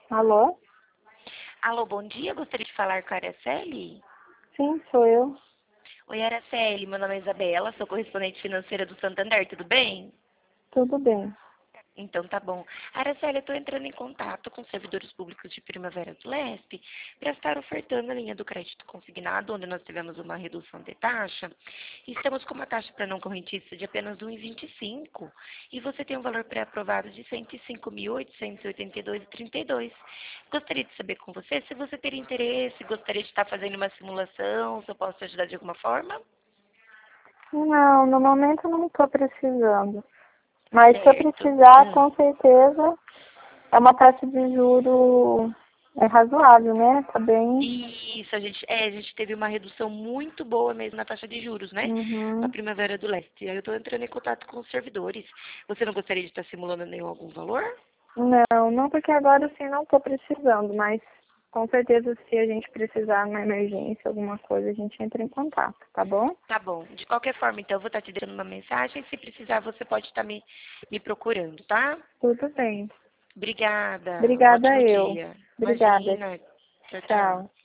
Alô? Alô, bom dia. Gostaria de falar com a Araceli. Sim, sou eu. Oi, Araceli. Meu nome é Isabela, sou correspondente financeira do Santander. Tudo bem? Tudo bem. Então tá bom. Araceli, eu estou entrando em contato com os servidores públicos de Primavera do Leste para estar ofertando a linha do crédito consignado, onde nós tivemos uma redução de taxa. E estamos com uma taxa para não correntista de apenas 1,25. E você tem um valor pré-aprovado de R$ 105.882,32. Gostaria de saber com você se você teria interesse, gostaria de estar fazendo uma simulação, se eu posso te ajudar de alguma forma. Não, no momento eu não estou precisando. Mas se eu Certo. precisar, com certeza, é uma taxa de juro razoável, né? Tá bem. Isso, a gente teve uma redução muito boa mesmo na taxa de juros, né? Na Uhum. Primavera do Leste. Aí eu estou entrando em contato com os servidores. Você não gostaria de estar simulando nenhum algum valor? Não, porque agora sim não estou precisando, mas com certeza se a gente precisar numa emergência, alguma coisa, a gente entra em contato, tá bom? Tá bom. De qualquer forma, então, eu vou estar te deixando uma mensagem. Se precisar, você pode estar me procurando, tá? Tudo bem. Obrigada. Um Obrigada ótimo eu. dia. Obrigada. Imagina. Tchau, tchau. Tchau.